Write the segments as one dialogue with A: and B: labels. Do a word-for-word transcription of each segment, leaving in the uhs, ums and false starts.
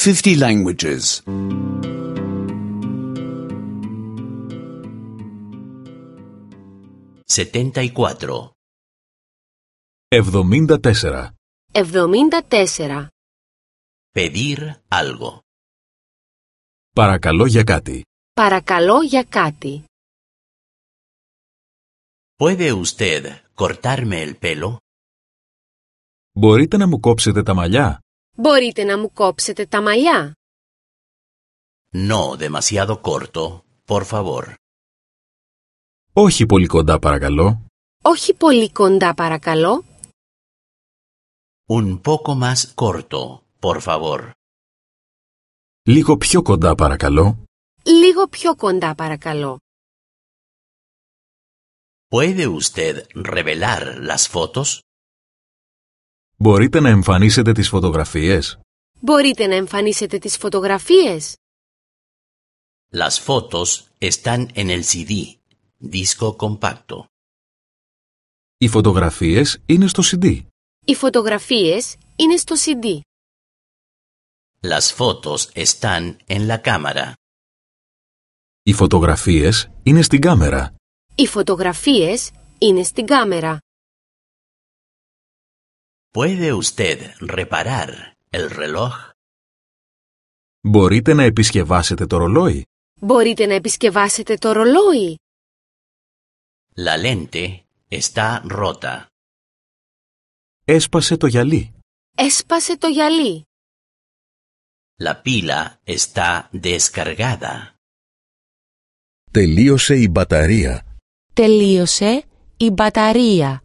A: fifty languages.
B: setenta y cuatro.
C: εβδομήντα τέσσερα.
D: εβδομήντα τέσσερα.
B: Pedir algo.
C: Παρακαλώ για κάτι.
D: Παρακαλώ για κάτι.
B: ¿Puede usted cortarme el pelo?
C: Μπορείτε να μου κόψετε τα μαλλιά?
D: Μπορείτε να μου κόψετε τα μαλλιά?
B: No demasiado corto, por favor.
C: Όχι πολύ κοντά παρακαλώ.
D: Όχι πολύ κοντά παρακαλώ.
B: Un poco más corto, por favor.
C: Λίγο πιο κοντά παρακαλώ.
D: Λίγο πιο κοντά παρακαλώ.
B: ¿Puede usted revelar las fotos?
C: Μπορείτε να εμφανίσετε τις φωτογραφίες?
D: Μπορείτε να εμφανίσετε τις φωτογραφίες?
B: Las fotos están en el σι ντι, disco compacto.
C: Οι φωτογραφίες είναι στο σι ντι.
D: Οι φωτογραφίες είναι στο σι ντι.
B: Las fotos están en la cámara.
C: Οι φωτογραφίες είναι στην κάμερα.
D: Οι φωτογραφίες είναι στην κάμερα.
B: ¿Puede usted reparar el reloj?
C: Μπορείτε να επισκευάσετε το ρολόι?
D: Μπορείτε να επισκευάσετε το ρολόι?
B: La lente está rota.
C: Έσπασε το γυαλί.
D: Έσπασε το γυαλί.
B: La pila está descargada.
E: Τελείωσε η μπαταρία.
D: Τελείωσε η μπαταρία.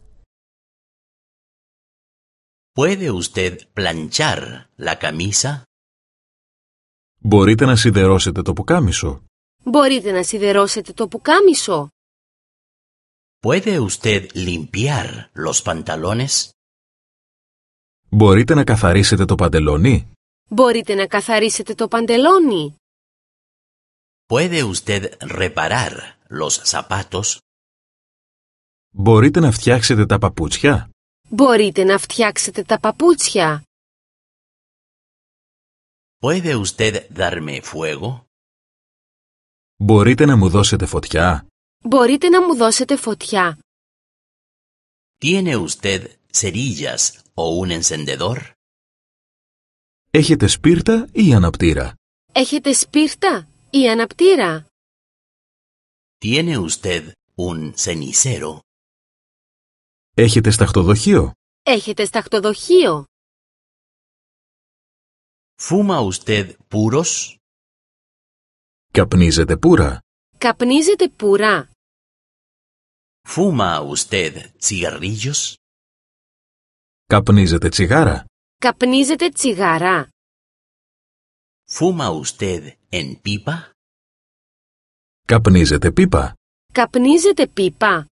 B: ¿Puede usted planchar la camisa?
C: Μπορείτε να σιδερώσετε το πουκάμισο?
D: Μπορείτε να σιδερώσετε το πουκάμισο?
B: ¿Puede usted limpiar los pantalones?
C: Μπορείτε να καθαρίσετε το παντελόνι?
D: Μπορείτε να καθαρίσετε το παντελόνι?
B: ¿Puede usted reparar los zapatos?
C: Μπορείτε να φτιάξετε τα παπούτσια?
D: Μπορείτε να φτιάξετε τα παπούτσια?
B: ¿Puede usted darme fuego?
C: Μπορείτε να μου δώσετε φωτιά?
D: Μπορείτε να μου δώσετε φωτιά?
B: ¿Tiene usted cerillas o un encendedor?
C: Έχετε σπίρτα ή αναπτήρα?
D: Έχετε σπίρτα ή αναπτήρα?
B: ¿Tiene usted un cenicero?
C: Έχετε σταχτοδοχείο?
D: Έχετε σταχτοδοχείο?
B: ¿Fuma usted puros?
C: Καπνίζετε πούρα?
D: Καπνίζετε πουρά?
B: ¿Fuma usted cigarrillos?
C: Καπνίζετε τσιγάρα?
D: Καπνίζετε τσιγαρά?
B: ¿Fuma usted en pipa?
C: Καπνίζετε πίπα?
D: Καπνίζετε πίπα?